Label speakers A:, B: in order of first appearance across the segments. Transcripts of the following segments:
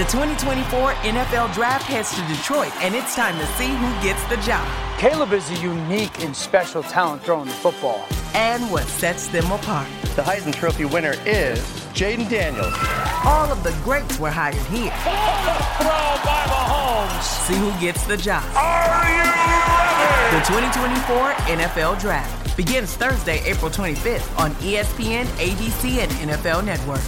A: The 2024 NFL Draft heads to Detroit, and it's time to see who gets the job.
B: Caleb is a unique and special talent throwing the football.
A: And what sets them apart.
C: The Heisman Trophy winner is Jaden Daniels.
A: All of the greats were hired here.
D: Throw by Mahomes.
A: See who gets the job.
D: Are you ready?
A: The 2024 NFL Draft begins Thursday, April 25th on ESPN, ABC, and NFL Network.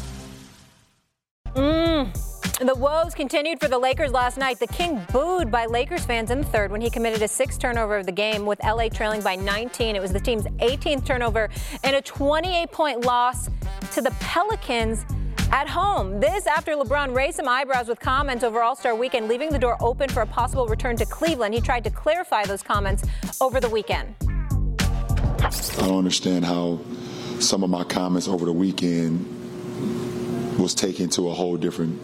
E: The woes continued for the Lakers last night. The King booed by Lakers fans in the third when he committed a sixth turnover of the game with LA trailing by 19. It was the team's 18th turnover and a 28-point loss to the Pelicans at home. This after LeBron raised some eyebrows with comments over All-Star Weekend, leaving the door open for a possible return to Cleveland. He tried to clarify those comments over the weekend.
F: I don't understand how some of my comments over the weekend was taken to a whole different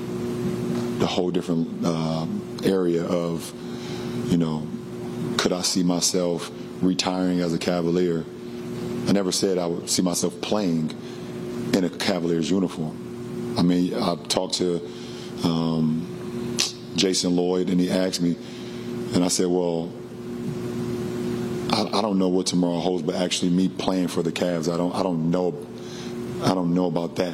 F: area of, could I see myself retiring as a Cavalier? I never said I would see myself playing in a Cavaliers uniform. I mean, I talked to Jason Lloyd, and he asked me, and I said, well, I don't know what tomorrow holds, but actually me playing for the Cavs, I don't know about that.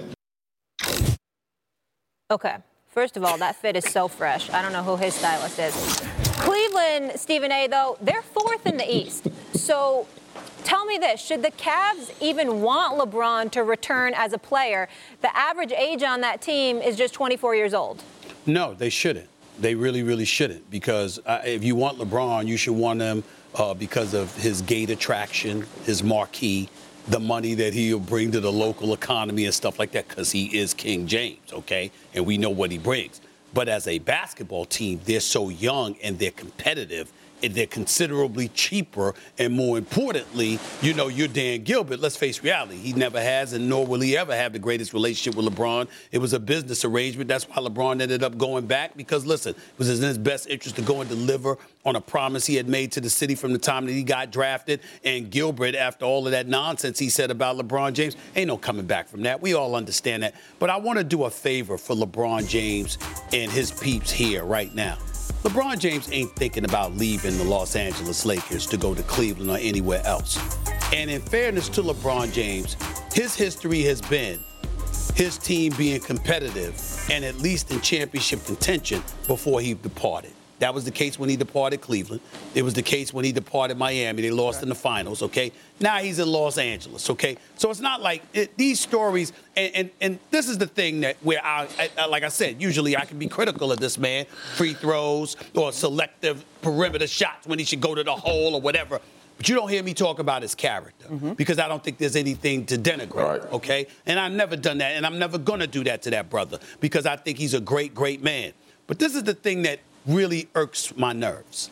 E: Okay. First of all, that fit is so fresh. I don't know who his stylist is. Cleveland, Stephen A., though, they're fourth in the East. So tell me this. Should the Cavs even want LeBron to return as a player? The average age on that team is just 24 years old.
G: No, they shouldn't. They really, really shouldn't. Because if you want LeBron, you should want him because of his gate attraction, his marquee, the money that he'll bring to the local economy and stuff like that, because he is King James, okay? And we know what he brings. But as a basketball team, they're so young and they're competitive and they're considerably cheaper. And more importantly, you're Dan Gilbert. Let's face reality. He never has, and nor will he ever have the greatest relationship with LeBron. It was a business arrangement. That's why LeBron ended up going back, because, listen, it was in his best interest to go and deliver on a promise he had made to the city from the time that he got drafted. And Gilbert, after all of that nonsense he said about LeBron James, ain't no coming back from that. We all understand that. But I want to do a favor for LeBron James and his peeps here right now. LeBron James ain't thinking about leaving the Los Angeles Lakers to go to Cleveland or anywhere else. And in fairness to LeBron James, his history has been his team being competitive and at least in championship contention before he departed. That was the case when he departed Cleveland. It was the case when he departed Miami. They lost in the finals, okay? Now he's in Los Angeles, okay? So it's not like these stories, and this is the thing that where I, like I said, usually I can be critical of this man, free throws or selective perimeter shots when he should go to the hole or whatever. But you don't hear me talk about his character because I don't think there's anything to denigrate, okay? And I've never done that, and I'm never going to do that to that brother because I think he's a great, great man. But this is the thing that really irks my nerves.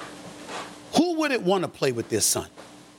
G: Who wouldn't want to play with their son?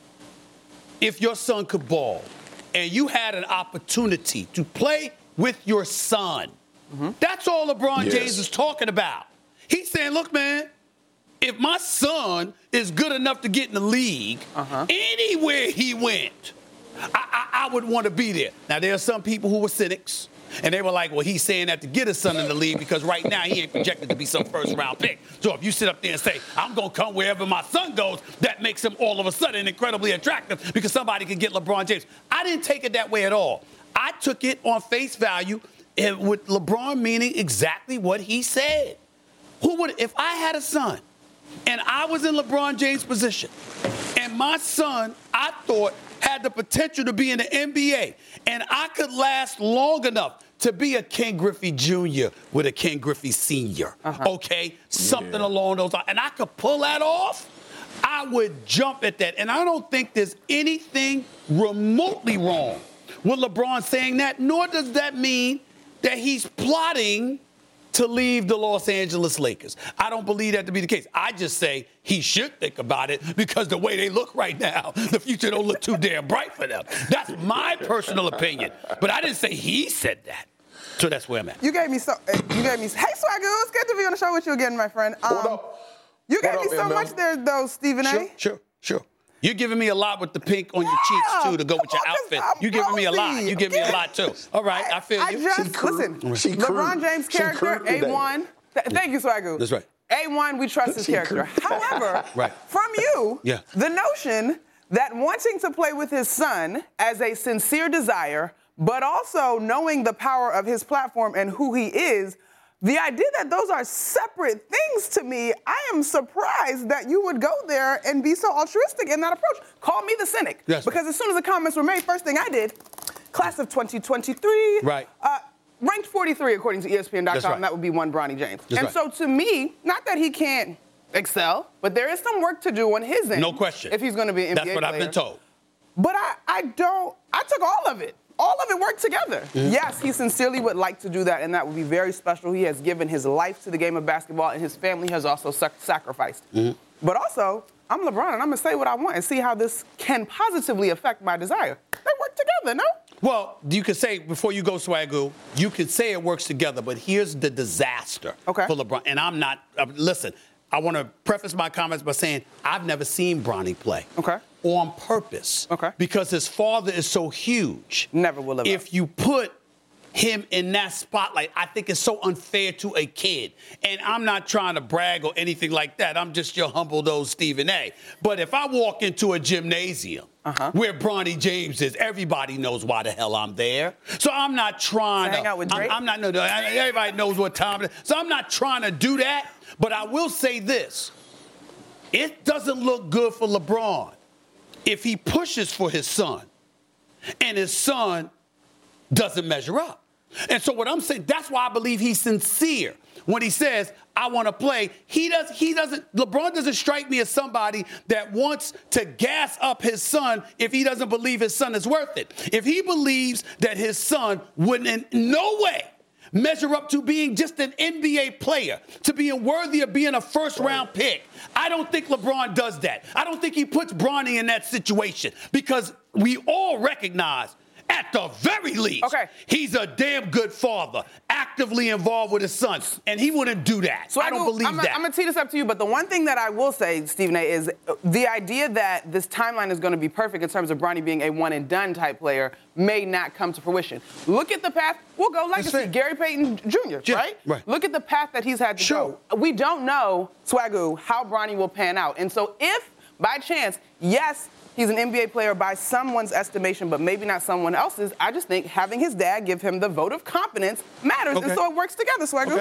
G: If your son could ball and you had an opportunity to play with your son, that's all LeBron James is talking about. He's saying, look, man, if my son is good enough to get in the league, anywhere he went, I would want to be there. Now, there are some people who were cynics. And they were like, well, he's saying that to get his son in the league because right now he ain't projected to be some first-round pick. So if you sit up there and say, I'm going to come wherever my son goes, that makes him all of a sudden incredibly attractive because somebody could get LeBron James. I didn't take it that way at all. I took it on face value and with LeBron meaning exactly what he said. If I had a son and I was in LeBron James' position and my son, I thought, had the potential to be in the NBA, and I could last long enough to be a Ken Griffey Jr. with a Ken Griffey Sr., okay? Something along those lines. And I could pull that off, I would jump at that. And I don't think there's anything remotely wrong with LeBron saying that, nor does that mean that he's plotting to leave the Los Angeles Lakers. I don't believe that to be the case. I just say he should think about it because the way they look right now, the future don't look too damn bright for them. That's my personal opinion. But I didn't say he said that. So that's where I'm at.
H: Hey, Swagger, it's good to be on the show with you again, my friend. You gave me so much there, though, Stephen A.
G: Sure. You're giving me a lot with the pink on your cheeks, too, to go with your outfit. You're giving me a lot. You're giving me a lot, too. All right, I feel you.
H: Listen, LeBron James' character, A1. Thank you, Swagoo.
G: That's right.
H: A1, we trust his character. However, from you, the notion that wanting to play with his son as a sincere desire, but also knowing the power of his platform and who he is, the idea that those are separate things to me, I am surprised that you would go there and be so altruistic in that approach. Call me the cynic.
G: Yes.
H: Because as soon as the comments were made, first thing I did, class of 2023.
G: Right.
H: Ranked 43 according to ESPN.com.
G: Right.
H: That would be one Bronny James. So to me, not that he can't excel, but there is some work to do on his end.
G: No question.
H: If he's going to be an NBA player.
G: That's what I've been told.
H: But I took all of it. All of it worked together. Mm-hmm. Yes, he sincerely would like to do that, and that would be very special. He has given his life to the game of basketball, and his family has also sacrificed. Mm-hmm. But also, I'm LeBron, and I'm going to say what I want and see how this can positively affect my desire. They work together, no?
G: Well, you could say, before you go, Swagoo, you could say it works together, but here's the disaster for LeBron. And I'm not, listen, I want to preface my comments by saying I've never seen Bronny play. On purpose. Because his father is so huge.
H: Never will have.
G: If you put him in that spotlight, I think it's so unfair to a kid. And I'm not trying to brag or anything like that. I'm just your humble old Stephen A. But if I walk into a gymnasium where Bronny James is, everybody knows why the hell I'm there. So I'm not trying to
H: hang out with Drake.
G: I'm not. No, everybody knows what time it is. So I'm not trying to do that. But I will say this: it doesn't look good for LeBron if he pushes for his son, and his son doesn't measure up. And so what I'm saying, that's why I believe he's sincere when he says, I want to play. LeBron doesn't strike me as somebody that wants to gas up his son if he doesn't believe his son is worth it. If he believes that his son wouldn't in no way measure up to being just an NBA player, to being worthy of being a first-round pick, I don't think LeBron does that. I don't think he puts Bronny in that situation because we all recognize at the very least, he's a damn good father, actively involved with his son, and he wouldn't do that. So I don't believe that.
H: I'm going to tee this up to you, but the one thing that I will say, Stephen A., is the idea that this timeline is going to be perfect in terms of Bronny being a one-and-done type player may not come to fruition. Look at the path. We'll go legacy. Gary Payton Jr., right? Look at the path that he's had to go. We don't know, Swagoo, how Bronny will pan out. And so if, by chance, yes, he's an NBA player by someone's estimation, but maybe not someone else's, I just think having his dad give him the vote of confidence matters, and so it works together, Swagoo.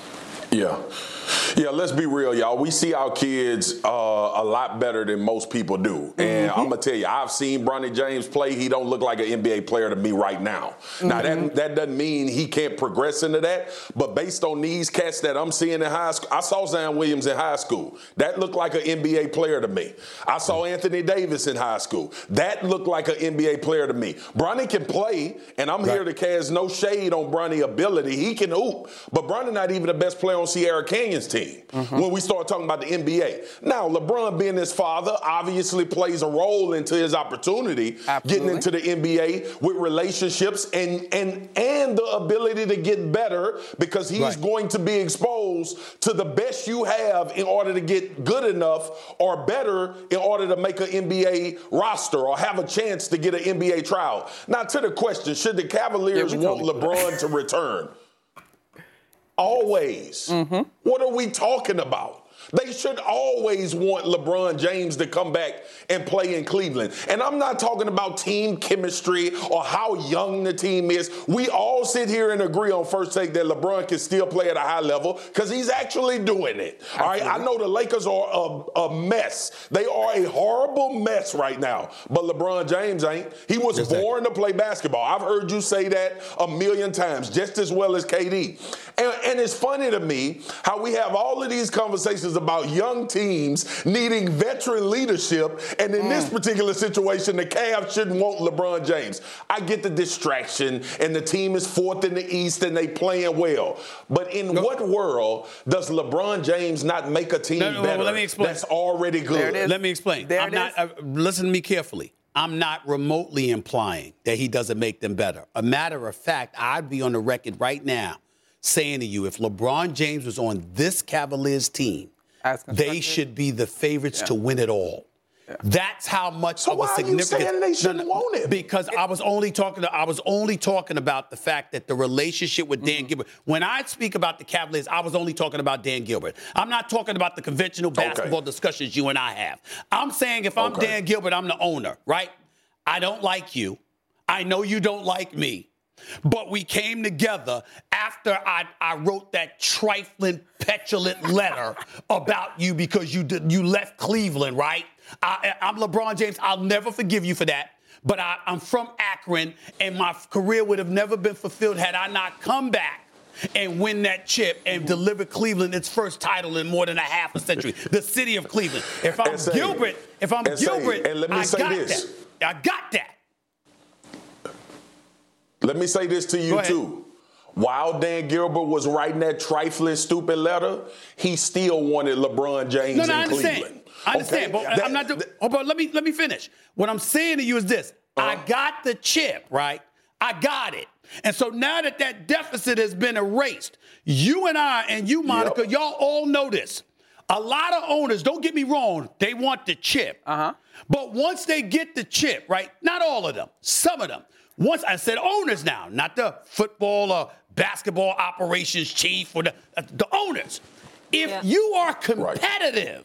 I: Yeah, let's be real, y'all. We see our kids a lot better than most people do. And I'm going to tell you, I've seen Bronny James play. He don't look like an NBA player to me right now. Now, that doesn't mean he can't progress into that. But based on these cats that I'm seeing in high school, I saw Zion Williams in high school. That looked like an NBA player to me. I saw Anthony Davis in high school. That looked like an NBA player to me. Bronny can play, and I'm here to cast no shade on Bronny's ability. He can hoop. But Bronny not even the best player on Sierra Canyon's team when we start talking about the NBA. Now, LeBron being his father obviously plays a role into his opportunity getting into the NBA with relationships and the ability to get better because he's going to be exposed to the best you have in order to get good enough or better in order to make an NBA roster or have a chance to get an NBA trial. Now, to the question, should the Cavaliers want LeBron to return? Always. What are we talking about? They should always want LeBron James to come back and play in Cleveland. And I'm not talking about team chemistry or how young the team is. We all sit here and agree on First Take that LeBron can still play at a high level because he's actually doing it. All right, I know the Lakers are a mess. They are a horrible mess right now. But LeBron James ain't. He was born to play basketball. I've heard you say that a million times, just as well as KD. And it's funny to me how we have all of these conversations about young teams needing veteran leadership, and in this particular situation, the Cavs shouldn't want LeBron James. I get the distraction, and the team is fourth in the East, and they playing well. But in what world does LeBron James not make a team better
G: let me explain.
I: That's already good?
G: Let me explain. Listen to me carefully. I'm not remotely implying that he doesn't make them better. A matter of fact, I'd be on the record right now saying to you, if LeBron James was on this Cavaliers team, they should be the favorites to win it all. That's how much
I: So
G: of
I: why
G: a
I: are you
G: significant.
I: saying they shouldn't want him?
G: Because I was only talking about the fact that the relationship with Dan Gilbert. When I speak about the Cavaliers, I was only talking about Dan Gilbert. I'm not talking about the conventional basketball discussions you and I have. I'm saying if I'm Dan Gilbert, I'm the owner, right? I don't like you. I know you don't like me. But we came together after I wrote that trifling, petulant letter about you because you left Cleveland, right? I'm LeBron James. I'll never forgive you for that. But I'm from Akron, and my career would have never been fulfilled had I not come back and win that chip and deliver Cleveland its first title in more than a half a century. The city of Cleveland. If I'm Gilbert,
I: and let me say this.
G: I got that.
I: Let me say this to you, too. While Dan Gilbert was writing that trifling, stupid letter, he still wanted LeBron James in Cleveland.
G: I understand, but I'm not. But let me finish. What I'm saying to you is this: I got the chip, right? I got it, and so now that deficit has been erased, you and I and you, Monica, y'all all know this. A lot of owners, don't get me wrong, they want the chip. But once they get the chip, right? Not all of them, some of them. Once I said owners now, not the football or basketball operations chief or the owners. If you are competitive,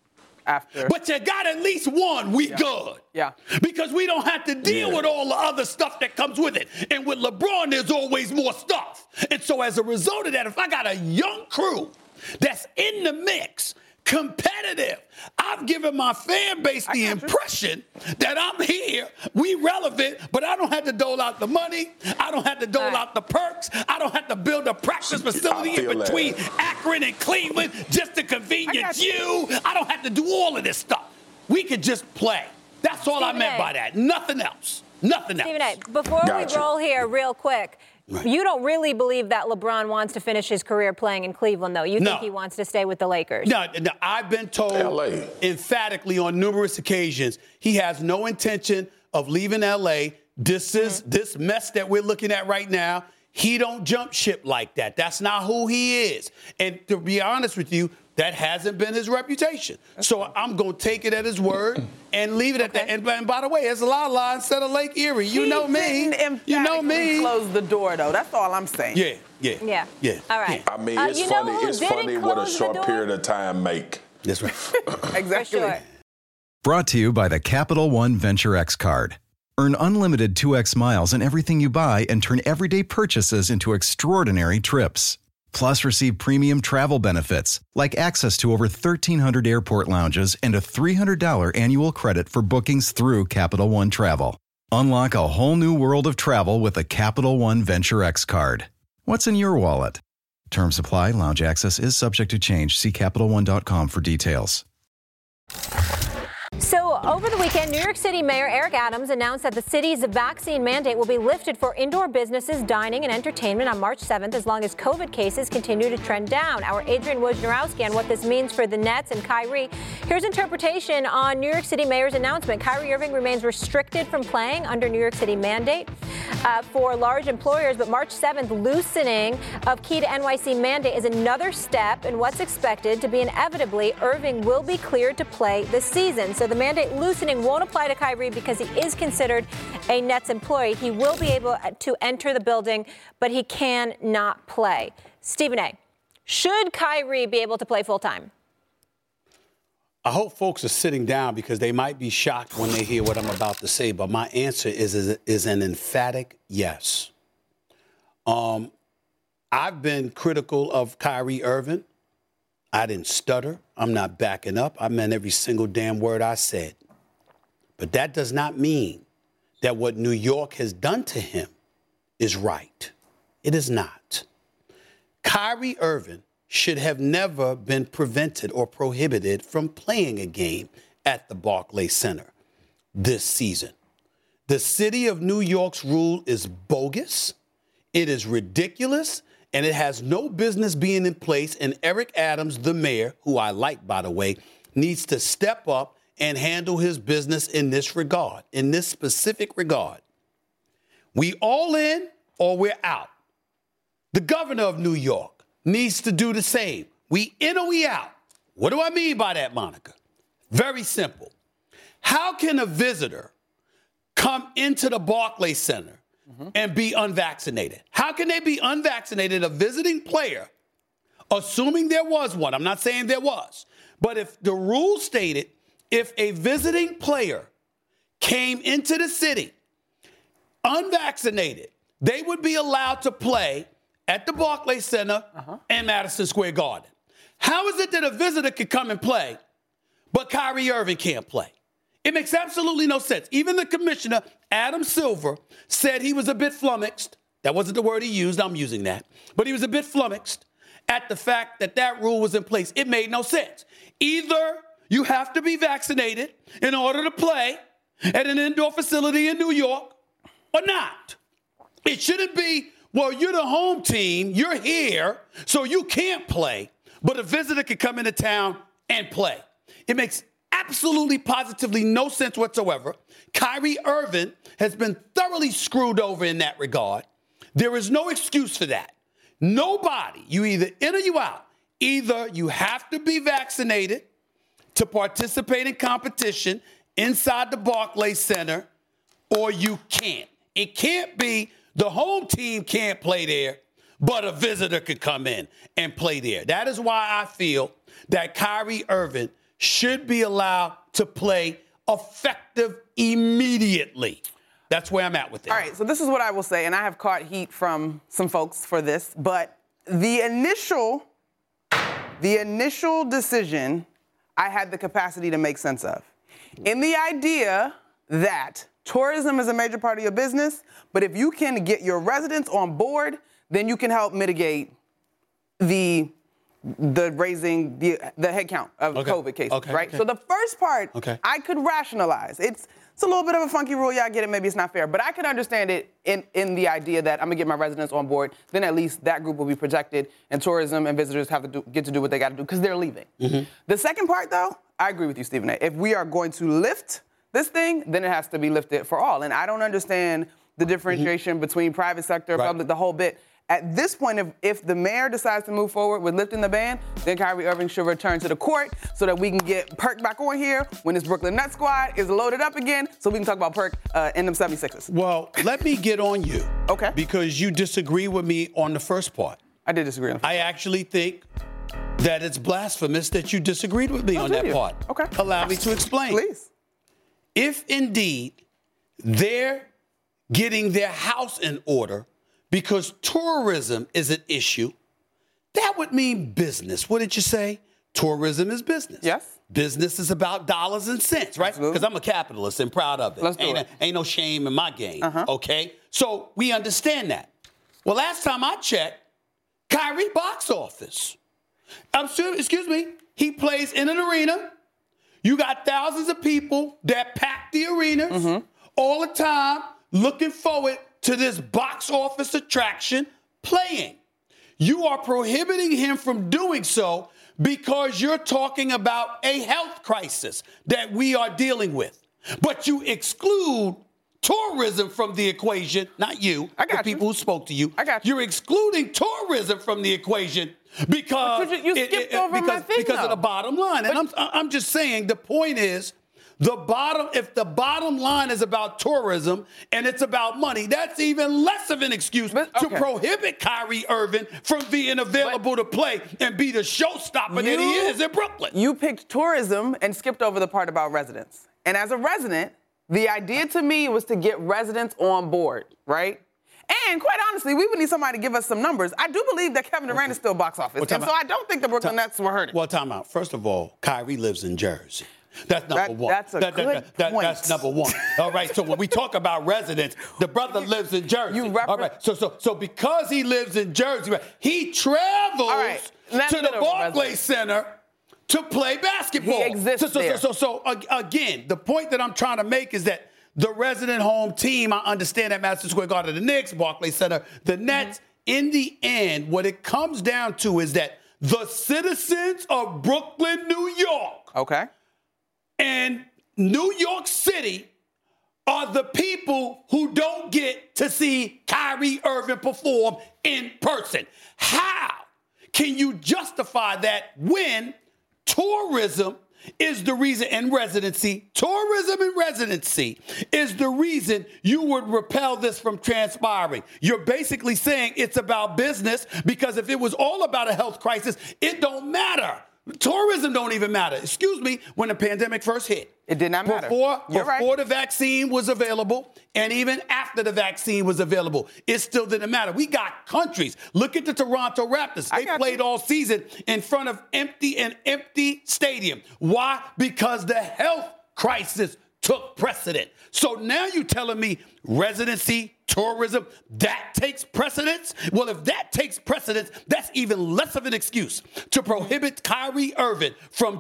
G: but you got at least one, we good.
H: Yeah.
G: Because we don't have to deal with all the other stuff that comes with it. And with LeBron, there's always more stuff. And so as a result of that, if I got a young crew that's in the mix, competitive, I've given my fan base the impression that I'm here, we relevant, but I don't have to dole out the money. I don't have to dole out the perks. I don't have to build a practice facility in between Akron and Cleveland just to convenience you. I don't have to do all of this stuff. We could just play. That's all I meant by that. Nothing else. Nothing else.
E: Stephen A., before we roll here real quick, you don't really believe that LeBron wants to finish his career playing in Cleveland, though. You think he wants to stay with the Lakers? No,
G: I've been told emphatically on numerous occasions he has no intention of leaving L.A. This mess that we're looking at right now, he don't jump ship like that. That's not who he is. And to be honest with you, that hasn't been his reputation. So I'm going to take it at his word and leave it at that. And by the way, there's a lot of lines instead of Lake Erie. You know me. You know me.
H: Close the door, though. That's all I'm saying.
G: Yeah.
E: All right.
I: I mean, it's funny what a short period of time make.
G: That's right.
H: Exactly.
E: Sure.
J: Brought to you by the Capital One Venture X card. Earn unlimited 2x miles in everything you buy and turn everyday purchases into extraordinary trips. Plus, receive premium travel benefits like access to over 1,300 airport lounges and a $300 annual credit for bookings through Capital One Travel. Unlock a whole new world of travel with a Capital One Venture X card. What's in your wallet? Terms apply. Lounge access is subject to change. See CapitalOne.com for details.
E: So over the weekend, New York City Mayor Eric Adams announced that the city's vaccine mandate will be lifted for indoor businesses, dining, and entertainment on March 7th as long as COVID cases continue to trend down. Our Adrian Wojnarowski on what this means for the Nets and Kyrie. Here's interpretation on New York City Mayor's announcement. Kyrie Irving remains restricted from playing under New York City mandate for large employers, but March 7th loosening of key to NYC mandate is another step in what's expected to be inevitably Irving will be cleared to play this season. So the mandate loosening won't apply to Kyrie because he is considered a Nets employee. He will be able to enter the building, but he cannot play. Stephen A., should Kyrie be able to play full-time?
G: I hope folks are sitting down because they might be shocked when they hear what I'm about to say, but my answer is an emphatic yes. I've been critical of Kyrie Irving. I didn't stutter. I'm not backing up. I meant every single damn word I said. But that does not mean that what New York has done to him is right. It is not. Kyrie Irving should have never been prevented or prohibited from playing a game at the Barclays Center this season. The city of New York's rule is bogus. It is ridiculous. And it has no business being in place. And Eric Adams, the mayor, who I like, by the way, needs to step up and handle his business in this regard, in this specific regard. We all in or we're out. The governor of New York needs to do the same. We in or we out. What do I mean by that, Monica? Very simple. How can a visitor come into the Barclays Center and be unvaccinated? How can they be unvaccinated, a visiting player, assuming there was one? I'm not saying there was. But if the rule stated if a visiting player came into the city unvaccinated, they would be allowed to play at the Barclays Center and Madison Square Garden. How is it that a visitor could come and play, but Kyrie Irving can't play? It makes absolutely no sense. Even the commissioner, Adam Silver, said he was a bit flummoxed. That wasn't the word he used. I'm using that. But he was a bit flummoxed at the fact that that rule was in place. It made no sense. Either you have to be vaccinated in order to play at an indoor facility in New York or not. It shouldn't be, well, you're the home team, you're here, so you can't play, but a visitor can come into town and play. It makes absolutely, positively no sense whatsoever. Kyrie Irving has been thoroughly screwed over in that regard. There is no excuse for that. Nobody, you either in or you out. Either you have to be vaccinated to participate in competition inside the Barclays Center, or you can't. It can't be the home team can't play there, but a visitor could come in and play there. That is why I feel that Kyrie Irving should be allowed to play effective immediately. That's where I'm at with it.
H: All right, so this is what I will say, and I have caught heat from some folks for this, but the initial decision I had the capacity to make sense of. In the idea that tourism is a major part of your business, but if you can get your residents on board, then you can help mitigate the raising the head count of COVID cases, right? So the first part, I could rationalize. It's a little bit of a funky rule. Yeah, I get it. Maybe it's not fair. But I could understand it in the idea that I'm going to get my residents on board. Then at least that group will be protected, and tourism and visitors have to get to do what they got to do because they're leaving. The second part, though, I agree with you, Stephen A. If we are going to lift this thing, then it has to be lifted for all. And I don't understand the differentiation between private sector, public, the whole bit. At this point, if the mayor decides to move forward with lifting the ban, then Kyrie Irving should return to the court so that we can get Perk back on here when this Brooklyn Nets squad is loaded up again so we can talk about Perk in them 76ers.
G: Well, let me get on you.
H: Okay.
G: Because you disagree with me on the first part.
H: I did disagree on the first part.
G: I actually think that it's blasphemous that you disagreed with me on that part.
H: Okay.
G: Allow me to explain.
H: Please.
G: If indeed they're getting their house in order because tourism is an issue, that would mean business. What did you say? Tourism is business.
H: Yes.
G: Business is about dollars and cents, right? Because I'm a capitalist and proud of it.
H: Let's do it.
G: Ain't no shame in my game, okay? So we understand that. Well, last time I checked, Kyrie box office. Excuse me, he plays in an arena. You got thousands of people that pack the arenas all the time looking forward to this box office attraction playing. You are prohibiting him from doing so because you're talking about a health crisis that we are dealing with. But you exclude tourism from the equation, not you, the people who spoke to you.
H: I got you.
G: You're excluding tourism from the equation because
H: you skipped over my thing,
G: because of the bottom line. And I'm just saying the point is, if the bottom line is about tourism and it's about money, that's even less of an excuse to prohibit Kyrie Irving from being available to play and be the showstopper that he is in Brooklyn.
H: You picked tourism and skipped over the part about residents. And as a resident, the idea to me was to get residents on board, right? And quite honestly, we would need somebody to give us some numbers. I do believe that Kevin Durant is still box office.
G: Well,
H: and so I don't think the Brooklyn Nets were hurting.
G: Well, time out. First of all, Kyrie lives in Jersey. That's number one.
H: That's a good point.
G: That's number one. All right. So when we talk about residents, the brother lives in Jersey. All right. So because he lives in Jersey, he travels to the Barclays Center to play basketball.
H: He exists there.
G: So again, the point that I'm trying to make is that the resident home team, I understand that Madison Square Garden, the Knicks, Barclays Center, the Nets. In the end, what it comes down to is that the citizens of Brooklyn, New York, and New York City are the people who don't get to see Kyrie Irving perform in person. How can you justify that when tourism is the reason, and residency, tourism and residency is the reason you would repel this from transpiring. You're basically saying it's about business, because if it was all about a health crisis, it don't matter. Tourism don't even matter. Excuse me, when the pandemic first hit.
H: It did not matter.
G: Before the vaccine was available, and even after the vaccine was available, it still didn't matter. We got countries. Look at the Toronto Raptors. They played all season in front of an empty stadium. Why? Because the health crisis took precedent. So now you're telling me residency, tourism, that takes precedence? Well, if that takes precedence, that's even less of an excuse to prohibit Kyrie Irving from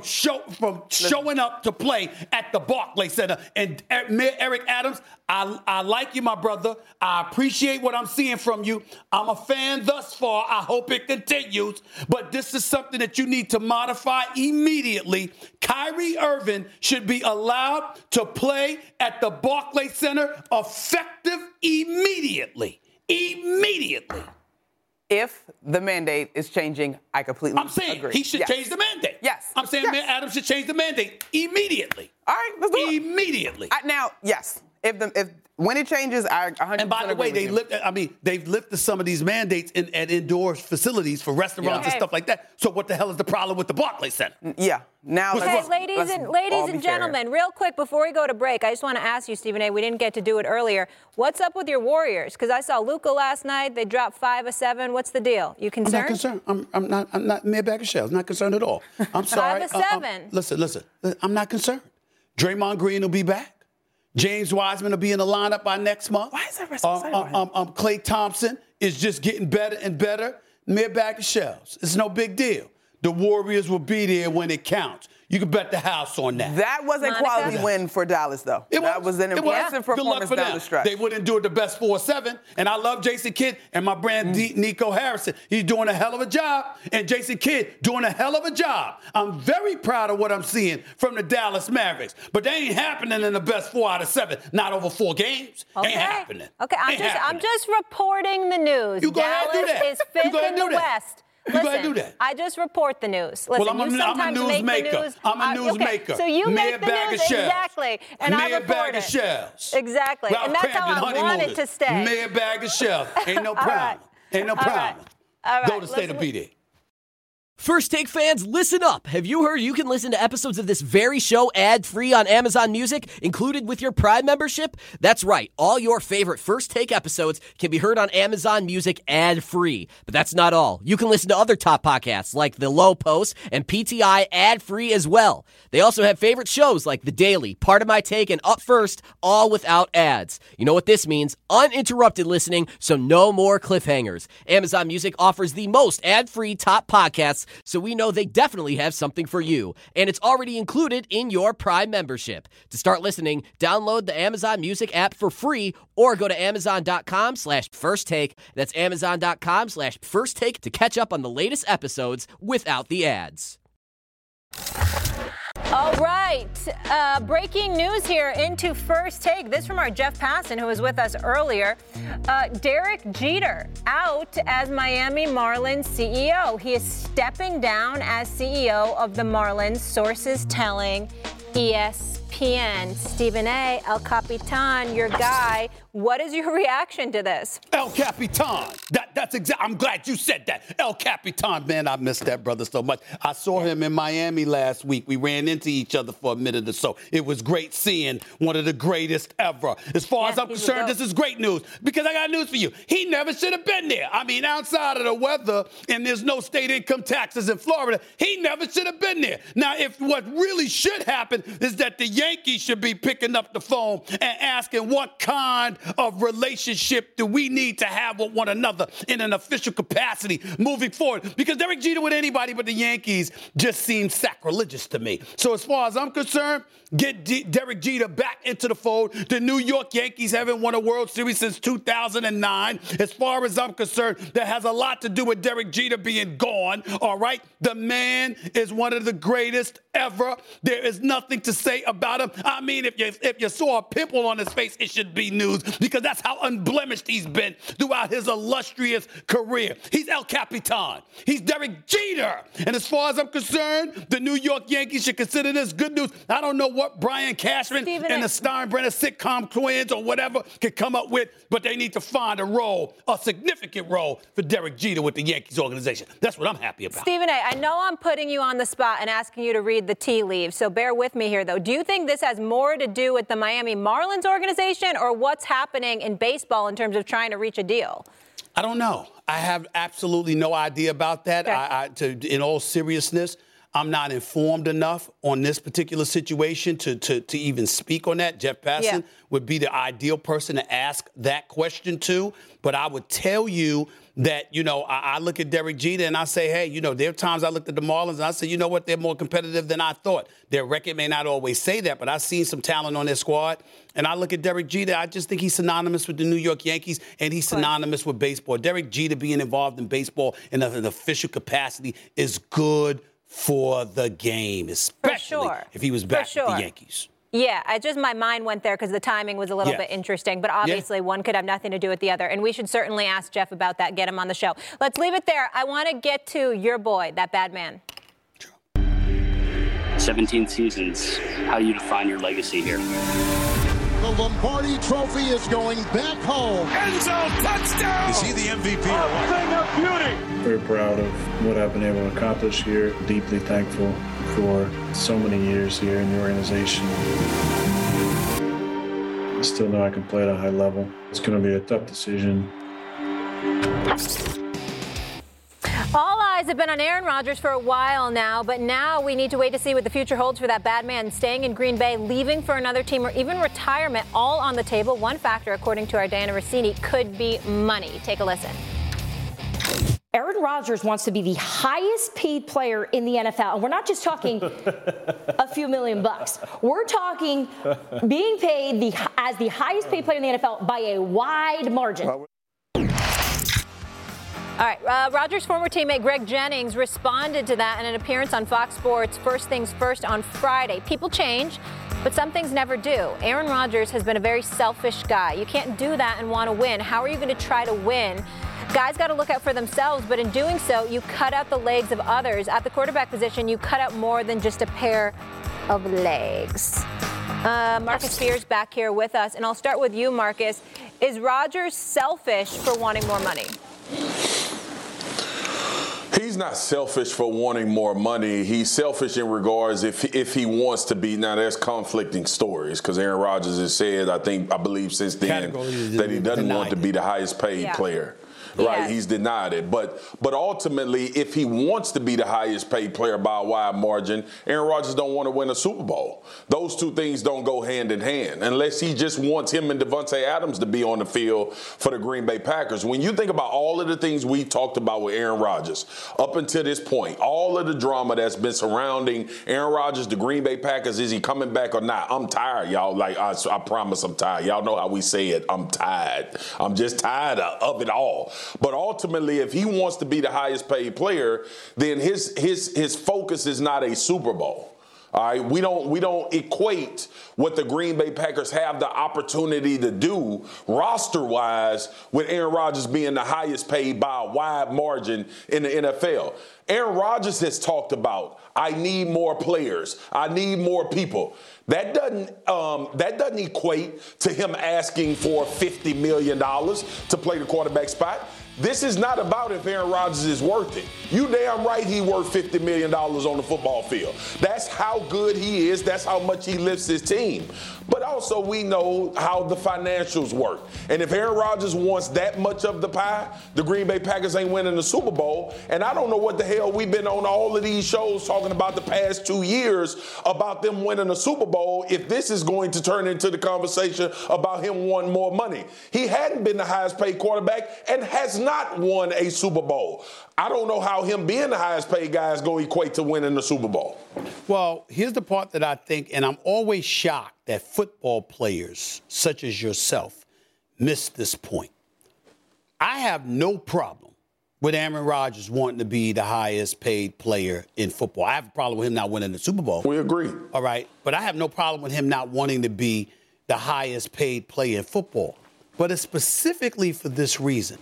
G: showing up to play at the Barclays Center. And Mayor Eric Adams, I like you, my brother. I appreciate what I'm seeing from you. I'm a fan thus far. I hope it continues. But this is something that you need to modify immediately. Kyrie Irving should be allowed to play at the Barclays Center effective immediately. Immediately.
H: If the mandate is changing, I completely agree.
G: I'm saying he should change the mandate.
H: Yes.
G: I'm saying Mayor Adams should change the mandate immediately.
H: All right, let's do it.
G: Immediately.
H: Now, yes. If when it changes, I 100%
G: And by the way, they've lifted some of these mandates at indoor facilities for restaurants and stuff like that. So what the hell is the problem with the Barclays Center?
H: Yeah. Now,
E: ladies and gentlemen, real quick before we go to break, I just want to ask you, Stephen A. We didn't get to do it earlier. What's up with your Warriors? Because I saw Luka last night. They dropped 5 of 7. What's the deal? You concerned?
G: I'm not concerned. I'm not mere bag of shells. Not concerned at all. I'm sorry.
E: 5 of 7.
G: Listen. I'm not concerned. Draymond Green will be back. James Wiseman will be in the lineup by next month.
H: Why is that so excited?
G: Klay Thompson is just getting better and better. Mere bag of shells. It's no big deal. The Warriors will be there when it counts. You can bet the house on that.
H: That was a quality win for Dallas, though. That was an impressive performance down the stretch.
G: They wouldn't do it the best 4-7. And I love Jason Kidd and my brand Nico Harrison. He's doing a hell of a job. And Jason Kidd doing a hell of a job. I'm very proud of what I'm seeing from the Dallas Mavericks. But they ain't happening in the best 4 out of 7. Not over 4 games.
E: Okay.
G: Ain't happening.
E: Okay, I'm just reporting the news.
G: You go ahead and do that.
E: Dallas is 5th in the West.
G: You go ahead and do that.
E: I just report the news.
G: Well, I'm a newsmaker. I'm a newsmaker.
E: Okay. So you make the news, exactly, and I report
G: bag
E: it.
G: Of shells.
E: Exactly,
G: Ralph
E: and that's
G: Cramden,
E: how I want it to stay.
G: Mere bag of shells. Ain't no problem. Ain't no problem.
E: All right.
G: Go to State of BD.
K: First Take fans, listen up. Have you heard you can listen to episodes of this very show ad-free on Amazon Music, included with your Prime membership? That's right. All your favorite First Take episodes can be heard on Amazon Music ad-free. But that's not all. You can listen to other top podcasts like The Low Post and PTI ad-free as well. They also have favorite shows like The Daily, Part of My Take, and Up First, all without ads. You know what this means? Uninterrupted listening, so no more cliffhangers. Amazon Music offers the most ad-free top podcasts, so we know they definitely have something for you. And it's already included in your Prime membership. To start listening, download the Amazon Music app for free or go to amazon.com/firsttake. That's amazon.com/firsttake to catch up on the latest episodes without the ads.
E: All right, breaking news here into First Take. This from our Jeff Passan, who was with us earlier. Derek Jeter out as Miami Marlins CEO. He is stepping down as CEO of the Marlins, sources telling ESPN. Stephen A., El Capitan, your guy. What is your reaction to this?
G: El Capitan. I'm glad you said that. El Capitan, man, I miss that brother so much. I saw him in Miami last week. We ran into each other for a minute or so. It was great seeing one of the greatest ever. As far as I'm concerned, this is great news because I got news for you. He never should have been there. I mean, outside of the weather and there's no state income taxes in Florida, he never should have been there. Now, if what really should happen is that the Yankees should be picking up the phone and asking what kind of relationship do we need to have with one another in an official capacity moving forward? Because Derek Jeter with anybody but the Yankees just seems sacrilegious to me. So as far as I'm concerned, get Derek Jeter back into the fold. The New York Yankees haven't won a World Series since 2009. As far as I'm concerned, that has a lot to do with Derek Jeter being gone, all right? The man is one of the greatest ever. There is nothing to say about about him. I mean, if you saw a pimple on his face, it should be news because that's how unblemished he's been throughout his illustrious career. He's El Capitan. He's Derek Jeter. And as far as I'm concerned, the New York Yankees should consider this good news. I don't know what Brian Cashman and the Steinbrenner sitcom twins or whatever could come up with, but they need to find a significant role for Derek Jeter with the Yankees organization. That's what I'm happy about.
E: Stephen A., I know I'm putting you on the spot and asking you to read the tea leaves, so bear with me here, though. Do you think this has more to do with the Miami Marlins organization or what's happening in baseball in terms of trying to reach a deal?
G: I don't know. I have absolutely no idea about that.
E: Okay.
G: In all seriousness, I'm not informed enough on this particular situation to even speak on that. Jeff Passan would be the ideal person to ask that question to. But I would tell you that, I look at Derek Jeter and I say, hey, there are times I looked at the Marlins and I say, you know what, they're more competitive than I thought. Their record may not always say that, but I've seen some talent on their squad. And I look at Derek Jeter, I just think he's synonymous with the New York Yankees and he's synonymous with baseball. Derek Jeter being involved in baseball in an official capacity is good for the game, especially if he was back with the Yankees.
E: Yeah, my mind went there because the timing was a little bit interesting, but obviously one could have nothing to do with the other, and we should certainly ask Jeff about that, get him on the show. Let's leave it there. I want to get to your boy, that bad man.
L: 17 seasons. How do you define your legacy here?
M: The Lombardi Trophy is going back home.
D: End zone touchdown!
N: Is he the MVP?
D: A thing of beauty!
O: Very proud of what I've been able to accomplish here. Deeply thankful for so many years here in the organization. I still know I can play at a high level. It's going to be a tough decision.
E: All eyes have been on Aaron Rodgers for a while now, but now we need to wait to see what the future holds for that bad man staying in Green Bay, leaving for another team, or even retirement, all on the table. One factor, according to our Diana Rossini, could be money. Take a listen.
P: Aaron Rodgers wants to be the highest paid player in the NFL. And we're not just talking a few $1 million. We're talking being paid as the highest paid player in the NFL by a wide margin.
E: All right, Rodgers' former teammate Greg Jennings responded to that in an appearance on Fox Sports First Things First on Friday. People change, but some things never do. Aaron Rodgers has been a very selfish guy. You can't do that and want to win. How are you going to try to win? Guys got to look out for themselves, but in doing so, you cut out the legs of others. At the quarterback position, you cut out more than just a pair of legs. Marcus Spears back here with us, and I'll start with you, Marcus. Is Rodgers selfish for wanting more money?
I: He's not selfish for wanting more money. He's selfish in regards if he wants to be. Now, there's conflicting stories because Aaron Rodgers has said, I believe since then, that he doesn't want to be the highest paid player. Right, he's denied it. But ultimately, if he wants to be the highest paid player by a wide margin, Aaron Rodgers don't want to win a Super Bowl. Those two things don't go hand in hand unless he just wants him and Devontae Adams to be on the field for the Green Bay Packers. When you think about all of the things we talked about with Aaron Rodgers up until this point, all of the drama that's been surrounding Aaron Rodgers, the Green Bay Packers, is he coming back or not? I'm tired, y'all. Like, I promise I'm tired. Y'all know how we say it. I'm tired. I'm just tired of it all. But ultimately, if he wants to be the highest paid player, then his focus is not a Super Bowl. All right, we don't equate what the Green Bay Packers have the opportunity to do roster-wise with Aaron Rodgers being the highest paid by a wide margin in the NFL. Aaron Rodgers has talked about, I need more players. I need more people. That doesn't equate to him asking for $50 million to play the quarterback spot. This is not about if Aaron Rodgers is worth it. You damn right he worth $50 million on the football field. That's how good he is. That's how much he lifts his team. But also we know how the financials work. And if Aaron Rodgers wants that much of the pie, the Green Bay Packers ain't winning the Super Bowl. And I don't know what the hell we've been on all of these shows talking about the past 2 years about them winning a Super Bowl if this is going to turn into the conversation about him wanting more money. He hadn't been the highest paid quarterback and has not won a Super Bowl. I don't know how him being the highest paid guy is going to equate to winning the Super Bowl.
G: Well, here's the part that I think, and I'm always shocked that football players such as yourself miss this point. I have no problem with Aaron Rodgers wanting to be the highest paid player in football. I have a problem with him not winning the Super Bowl.
I: We agree.
G: All right. But I have no problem with him not wanting to be the highest paid player in football. But it's specifically for this reason.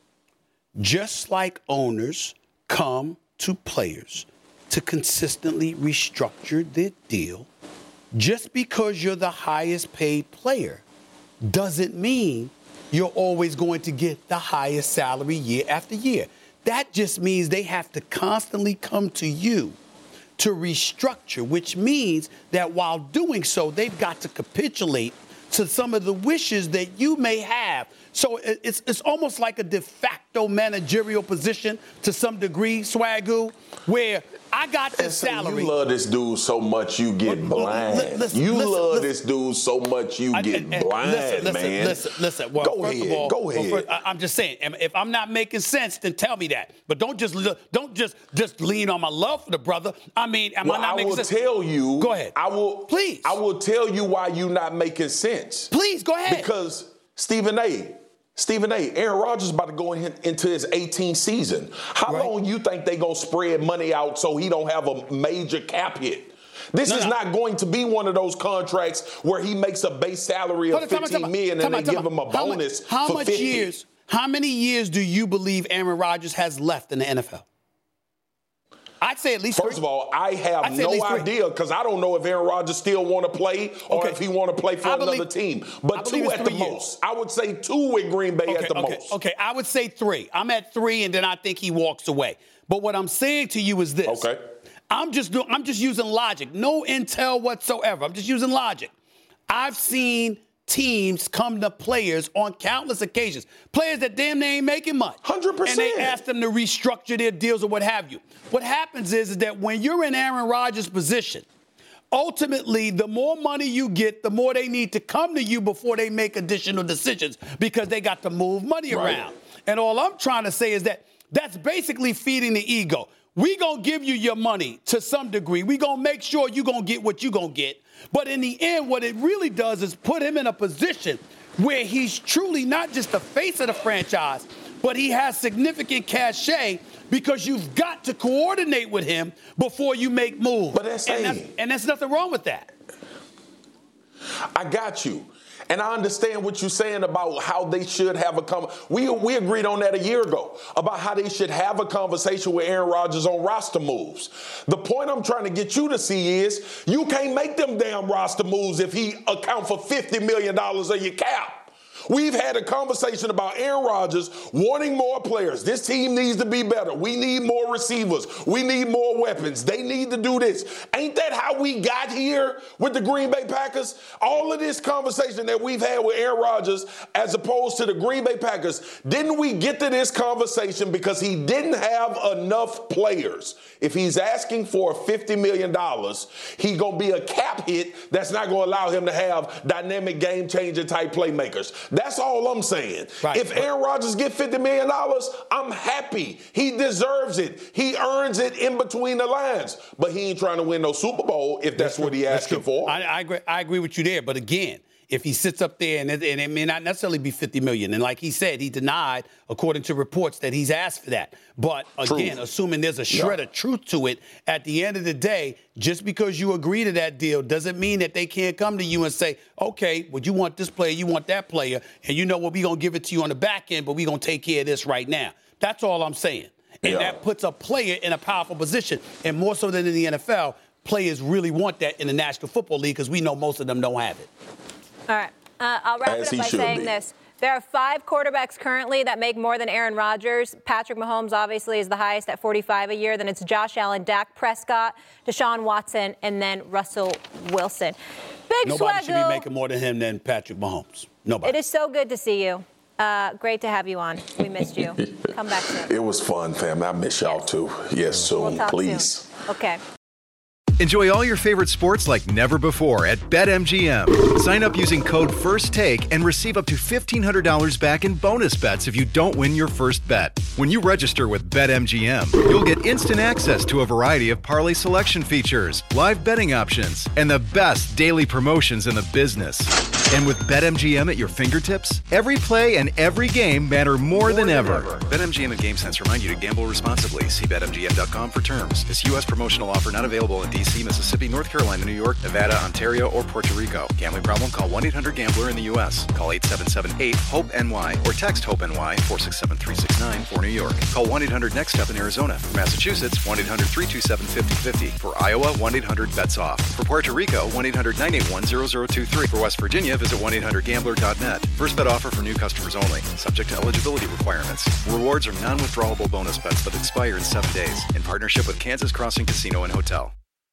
G: Just like owners come to players to consistently restructure their deal, just because you're the highest paid player doesn't mean you're always going to get the highest salary year after year. That just means they have to constantly come to you to restructure, which means that while doing so, they've got to capitulate to some of the wishes that you may have. So it's almost like a de facto managerial position to some degree, Swagoo, where I got this salary.
I: You love this dude so much you get blind. This dude so much you get blind, man.
G: Listen. Well,
I: go ahead. Go ahead.
G: Well, first, I'm just saying, if I'm not making sense, then tell me that. But don't just lean on my love for the brother. I mean, am I not making sense?
I: I will tell you.
G: Go ahead.
I: Please. I will tell you why you're not making sense.
G: Please, go ahead.
I: Because Stephen A., Aaron Rodgers is about to go into his 18th season. How long you think they going to spread money out so he don't have a major cap hit? This is not going to be one of those contracts where he makes a base salary of $15 million and they give him a bonus for 50.
G: How many years do you believe Aaron Rodgers has left in the NFL? I'd say at least
I: First of all, I have no idea because I don't know if Aaron Rodgers still want to play or if he want to play for another team. But 2 at the most. I would say 2 with Green Bay at the most.
G: Okay, I would say 3. I'm at 3, and then I think he walks away. But what I'm saying to you is this.
I: Okay.
G: I'm just using logic. No intel whatsoever. I'm just using logic. I've seen teams come to players on countless occasions. Players that damn near ain't making much.
I: 100%.
G: And they ask them to restructure their deals or what have you. What happens is that when you're in Aaron Rodgers' position, ultimately, the more money you get, the more they need to come to you before they make additional decisions because they got to move money around. And all I'm trying to say is that that's basically feeding the ego. We gonna give you your money to some degree. We gonna make sure you gonna get what you gonna get. But in the end, what it really does is put him in a position where he's truly not just the face of the franchise, but he has significant cachet because you've got to coordinate with him before you make moves.
I: But
G: and there's nothing wrong with that.
I: I got you. And I understand what you're saying about how they should have we agreed on that a year ago about how they should have a conversation with Aaron Rodgers on roster moves. The point I'm trying to get you to see is you can't make them damn roster moves if he account for $50 million of your cap. We've had a conversation about Aaron Rodgers wanting more players. This team needs to be better. We need more receivers. We need more weapons. They need to do this. Ain't that how we got here with the Green Bay Packers? All of this conversation that we've had with Aaron Rodgers as opposed to the Green Bay Packers, didn't we get to this conversation because he didn't have enough players? If he's asking for $50 million, he's going to be a cap hit that's not going to allow him to have dynamic game-changer type playmakers. That's all I'm saying. If Aaron Rodgers get $50 million, I'm happy. He deserves it. He earns it in between the lines. But he ain't trying to win no Super Bowl if that's what he asking for.
G: I agree with you there. But again, if he sits up there and it may not necessarily be $50 million, and like he said, he denied, according to reports, that he's asked for that. But again, assuming there's a shred of truth to it, at the end of the day, just because you agree to that deal doesn't mean that they can't come to you and say, okay, well, you want this player, you want that player, and you know what, we're going to give it to you on the back end, but we're going to take care of this right now. That's all I'm saying. And that puts a player in a powerful position. And more so than in the NFL, players really want that in the National Football League because we know most of them don't have it.
E: All right. I'll wrap it up by saying this. There are 5 quarterbacks currently that make more than Aaron Rodgers. Patrick Mahomes obviously is the highest at 45 a year. Then it's Josh Allen, Dak Prescott, Deshaun Watson, and then Russell Wilson.
G: Nobody should be making more than him than Patrick Mahomes. Nobody.
E: It is so good to see you. Great to have you on. We missed you. Come back soon.
I: It was fun, fam. I miss y'all too. Yes, soon, please.
E: Soon. Okay.
J: Enjoy all your favorite sports like never before at BetMGM. Sign up using code FIRSTTAKE and receive up to $1,500 back in bonus bets if you don't win your first bet. When you register with BetMGM, you'll get instant access to a variety of parlay selection features, live betting options, and the best daily promotions in the business. And with BetMGM at your fingertips, every play and every game matter more than ever. BetMGM and GameSense remind you to gamble responsibly. See BetMGM.com for terms. This U.S. promotional offer not available in D.C., Mississippi, North Carolina, New York, Nevada, Ontario, or Puerto Rico. Gambling problem? Call 1-800-GAMBLER in the U.S. Call 877-8-HOPE-NY or text HOPE-NY 467-369 for New York. Call 1-800-NEXT-STEP in Arizona. For Massachusetts, 1-800-327-5050. For Iowa, 1-800-BETS-OFF. For Puerto Rico, 1-800-981-0023. For West Virginia, visit 1-800-GAMBLER.net. First bet offer for new customers only. Subject to eligibility requirements. Rewards are non-withdrawable bonus bets that expire in 7 days. In partnership with Kansas Crossing Casino and Hotel.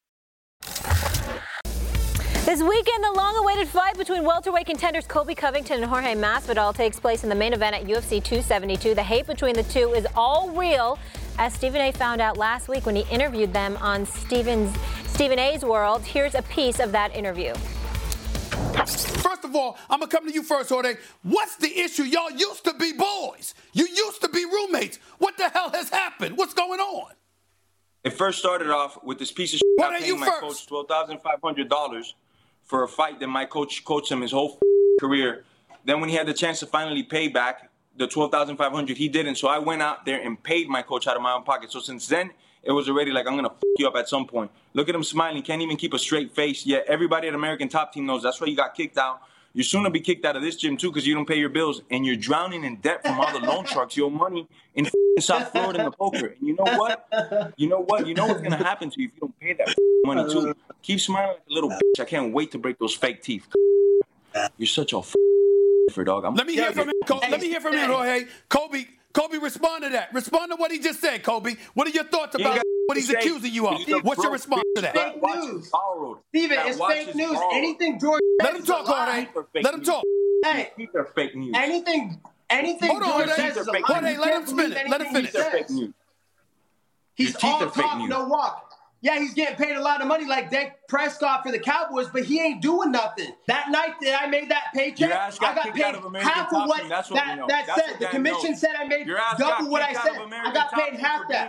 E: This weekend, the long-awaited fight between welterweight contenders Colby Covington and Jorge Masvidal takes place in the main event at UFC 272. The hate between the two is all real, as Stephen A. found out last week when he interviewed them on Stephen A's World. Here's a piece of that interview.
N: First of all, I'm going to come to you first, Jorge. What's the issue? Y'all used to be boys. You used to be roommates. What the hell has happened? What's going on?
Q: It first started off with this piece of shit. I paid my coach $12,500 for a fight that my coach coached him his whole career. Then when he had the chance to finally pay back the $12,500, he didn't. So I went out there and paid my coach out of my own pocket. So since then, it was already like, I'm going to f you up at some point. Look at him smiling. Can't even keep a straight face. Yet everybody at American Top Team knows that's why you got kicked out. You're soon to be kicked out of this gym, too, because you don't pay your bills. And you're drowning in debt from all the loan sharks. Your money in South Florida in the poker. And you know what? You know what's going to happen to you if you don't pay that money, too. Keep smiling like a little bitch. I can't wait to break those fake teeth. You're such a dog.
N: Let me hear from him. Let me hear from him, Jorge. Kobe, respond to that. Respond to what he just said, Kobe. What are your thoughts about what he's accusing you of? What's your response to that?
R: Fake news. Steven, it's fake news. Anything George
N: says. Let him talk, Jorge. Let him talk.
R: Hey,
Q: they're fake news.
R: Anything
N: Hold on,
R: George says is a lie.
N: Jorge, let him finish. Let him finish.
R: He's all talk, no walk. Yeah, he's getting paid a lot of money like Dak Prescott for the Cowboys, but he ain't doing nothing. That night that I made that paycheck, I got paid half of what that said. The commission said I made double what I said. I got paid half that.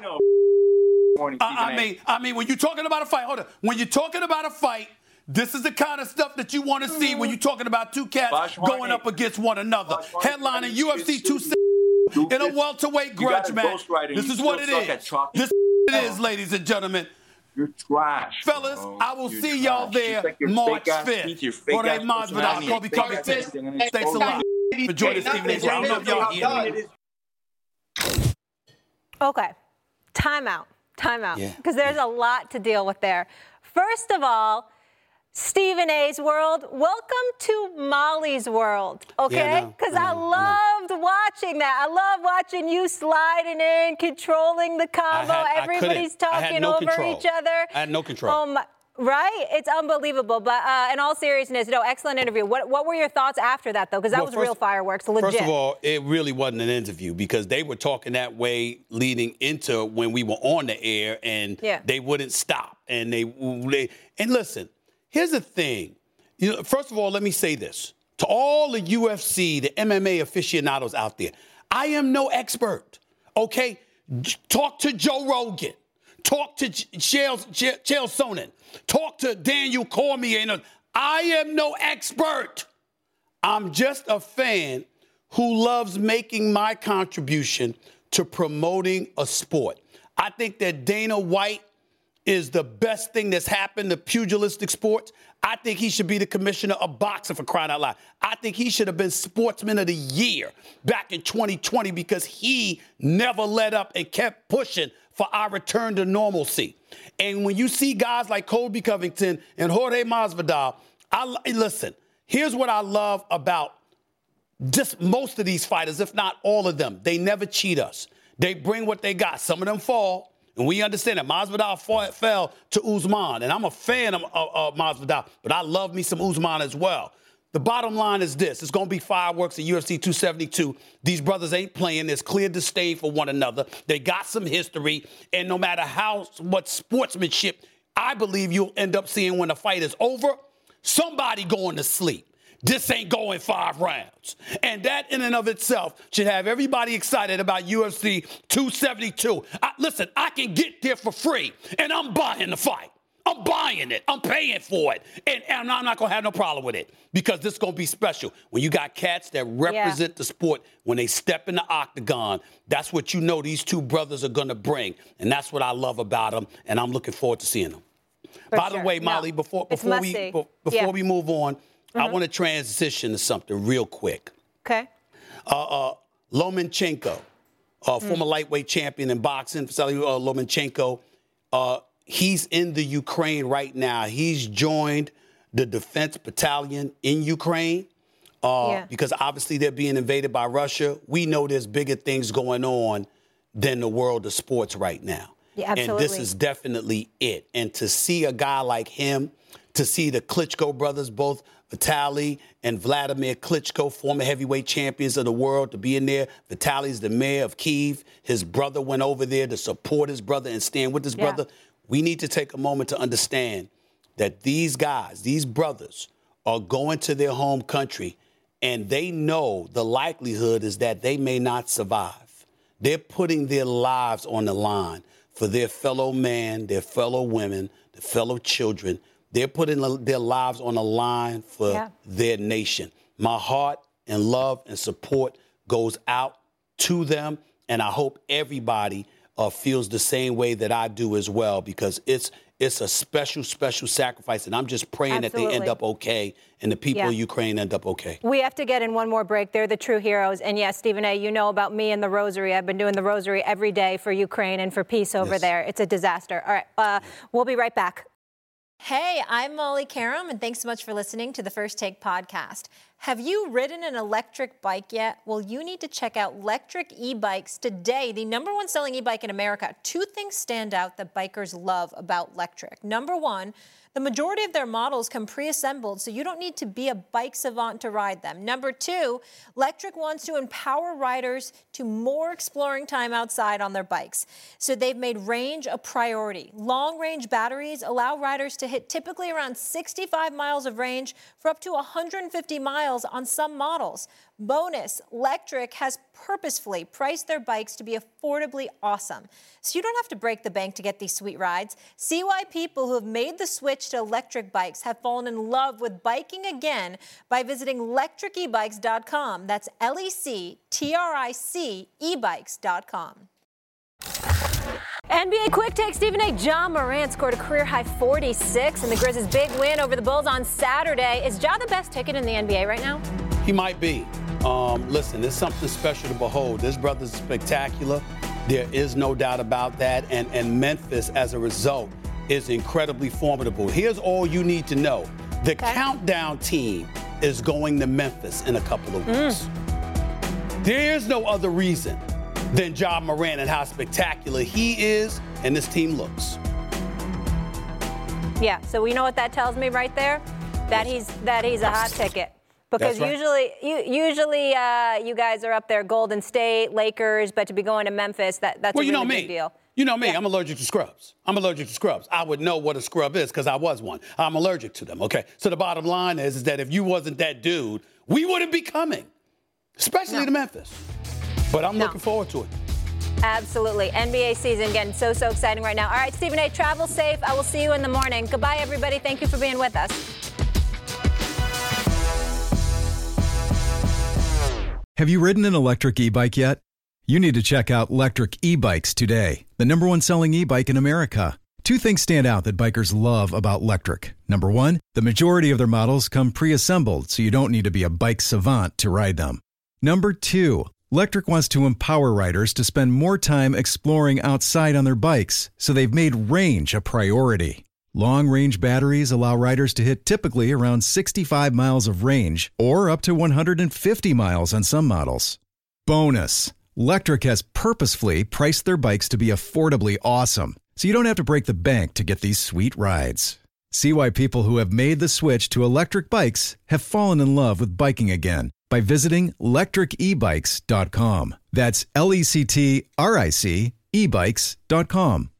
N: I mean, when you're talking about a fight, hold on. When you're talking about a fight, this is the kind of stuff that you want to see when you're talking about two cats going up against one another. Headlining UFC 270 in a welterweight grudge match. This is what it is. This is what it is, ladies and gentlemen.
Q: You're trash.
N: Fellas, I will see y'all there March 5th. Jorge Masvidal, Colby Covington. Thanks a lot for joining Stephen A. I don't know if y'all hear me.
E: Okay, time out. Because there's a lot to deal with there. First of all, Stephen A's World, welcome to Molly's World, okay? Because I loved watching that. I love watching you sliding in, controlling the combo. Everybody's talking over each other.
G: I had no control.
E: Right? It's unbelievable. But in all seriousness, excellent interview. What were your thoughts after that, though? Because that was real fireworks, legit.
G: First of all, it really wasn't an interview because they were talking that way leading into when we were on the air, and they wouldn't stop. And and listen. Here's the thing. First of all, let me say this. To all the UFC, the MMA aficionados out there, I am no expert, okay? Talk to Joe Rogan. Talk to Chael Sonnen. Talk to Daniel Cormier. I am no expert. I'm just a fan who loves making my contribution to promoting a sport. I think that Dana White is the best thing that's happened to pugilistic sports. I think he should be the commissioner of boxing, for crying out loud. I think he should have been Sportsman of the Year back in 2020 because he never let up and kept pushing for our return to normalcy. And when you see guys like Colby Covington and Jorge Masvidal, listen, here's what I love about just most of these fighters, if not all of them. They never cheat us. They bring what they got. Some of them fall. And we understand that Masvidal fell to Usman. And I'm a fan of Masvidal, but I love me some Usman as well. The bottom line is this. It's going to be fireworks at UFC 272. These brothers ain't playing. There's clear disdain for one another. They got some history. And no matter what sportsmanship, I believe you'll end up seeing when the fight is over, somebody going to sleep. This ain't going 5 rounds. And that in and of itself should have everybody excited about UFC 272. Listen, I can get there for free, and I'm buying the fight. I'm buying it. I'm paying for it. And I'm not going to have no problem with it because this is going to be special. When you got cats that represent the sport, when they step in the octagon, that's what you know these two brothers are going to bring. And that's what I love about them, and I'm looking forward to seeing them. By the way, Molly, before we move on, I want to transition to something real quick.
E: Okay.
G: Lomachenko, former lightweight champion in boxing, Vasily Lomachenko, he's in the Ukraine right now. He's joined the defense battalion in Ukraine because obviously they're being invaded by Russia. We know there's bigger things going on than the world of sports right now.
E: Yeah, absolutely.
G: And this is definitely it. And to see a guy like him, to see the Klitschko brothers, both Vitaly and Vladimir Klitschko, former heavyweight champions of the world, to be in there. Vitaly's the mayor of Kyiv. His brother went over there to support his brother and stand with his brother. We need to take a moment to understand that these guys, these brothers, are going to their home country, and they know the likelihood is that they may not survive. They're putting their lives on the line for their fellow man, their fellow women, their fellow children. They're putting their lives on the line for their nation. My heart and love and support goes out to them, and I hope everybody feels the same way that I do as well, because it's a special, special sacrifice, and I'm just praying that they end up okay and the people of Ukraine end up okay.
E: We have to get in one more break. They're the true heroes. And yes, Stephen A., you know about me and the rosary. I've been doing the rosary every day for Ukraine and for peace over there. It's a disaster. All right, we'll be right back. Hey, I'm Molly Karam, and thanks so much for listening to the First Take podcast. Have you ridden an electric bike yet? Well, you need to check out Lectric E-Bikes today, the #1 selling e-bike in America. Two things stand out that bikers love about Lectric. Number one, the majority of their models come pre-assembled, so you don't need to be a bike savant to ride them. Number two, Lectric wants to empower riders to more exploring time outside on their bikes. So they've made range a priority. Long-range batteries allow riders to hit typically around 65 miles of range for up to 150 miles on some models. Bonus, Lectric has purposefully priced their bikes to be affordably awesome. So you don't have to break the bank to get these sweet rides. See why people who have made the switch to electric bikes have fallen in love with biking again by visiting lectricebikes.com. That's LECTRIC ebikes.com. NBA quick take, Stephen A. Ja Morant scored a career-high 46 in the Grizzlies' big win over the Bulls on Saturday. Is Ja the best ticket in the NBA right now?
G: He might be. Listen, there's something special to behold. This brother's spectacular. There is no doubt about that. And Memphis, as a result, is incredibly formidable. Here's all you need to know. The countdown team is going to Memphis in a couple of weeks. There is no other reason than Ja Morant and how spectacular he is and this team looks.
E: Yeah, so we know what that tells me right there? That he's a hot ticket. Because usually you guys are up there, Golden State, Lakers, but to be going to Memphis, that's a really big deal.
G: You know me, I'm allergic to scrubs. I would know what a scrub is because I was one. I'm allergic to them, okay? So the bottom line is that if you wasn't that dude, we wouldn't be coming, especially to Memphis. But I'm looking forward to it.
E: Absolutely. NBA season getting so exciting right now. All right, Stephen A., travel safe. I will see you in the morning. Goodbye, everybody. Thank you for being with us.
J: Have you ridden an electric e-bike yet? You need to check out Lectric E-Bikes today, the #1 selling e-bike in America. Two things stand out that bikers love about Lectric. Number one, the majority of their models come pre-assembled, so you don't need to be a bike savant to ride them. Number two, Lectric wants to empower riders to spend more time exploring outside on their bikes, so they've made range a priority. Long-range batteries allow riders to hit typically around 65 miles of range or up to 150 miles on some models. Bonus, Lectric has purposefully priced their bikes to be affordably awesome, so you don't have to break the bank to get these sweet rides. See why people who have made the switch to electric bikes have fallen in love with biking again by visiting lectricebikes.com. That's LECTRIC ebikes.com.